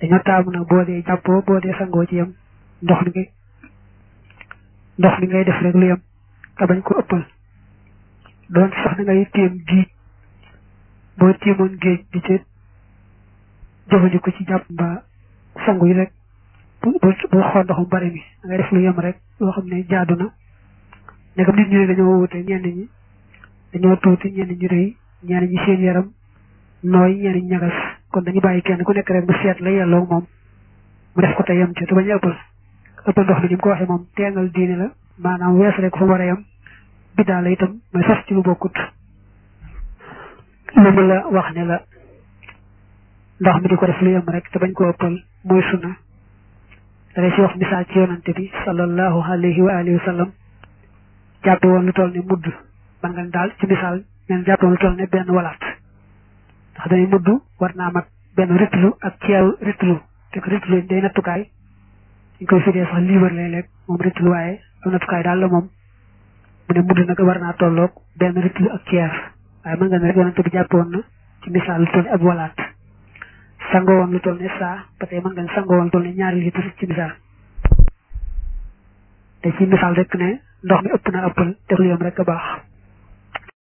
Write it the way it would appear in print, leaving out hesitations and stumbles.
dañoo taamu nag boo dee jàppoo boo dee sangoo ci yem ndox mi ngay def rek lu yem te bañ ko ëppal doon sax da ngay tiim géej boo tiimoon géej di ci jëfandiku ci jàpp mbaa sangu yi rek bu xool ndox mu bari mi da ngay def lu yem rek loo xam ne jaadu na ndegam nit ñi ne dañoo wute ñenn ñi dañoo tuuti ñenn ñi rëy ñenn ñi seen yaram nooy ñenn ñi ñagas kon dañu bàyyi kenn ku nekk rek mu seet la yelloo moom mu def ko te yem ci te bañ a ëppal ndox mi ni mu ko waxee moom teengal diine la maanaam weesale ko fa war a yem biddaa la itam mooy sos ci lu bokkut lu mu la wax ne la ndox mi di ko def lu yem rek te bañ ko ëppal mooy sunna da ngay si wax misaal ci yonante bi sallallahu alayhi wa alihi wa sallam jàppe woon lu toll ne mudd man nga daal ci misaal neen jàppe woon lu toll ne benn walaat ndax dañuy mudd war naa mat benn ritlu ak ceeru ritlu te ko ritlu day nattukaay ñu koy firee sax liibar léeg-léeg moom ritlu waaye am nattukaay daal la moom mu ne mudd nag war naa tolloog benn ritlu ak ceer waaye mën nga ne rek yonante bi jàppe woon na ci misaal lu toll ne ab walaat sangoo woon lu toll ne saa ba tey mën nga ne sangoo woon lu toll ne ñaari litre ci misaal te ci misaal rek ne ndox mi ëpp na ëppal def lu yem rek a baax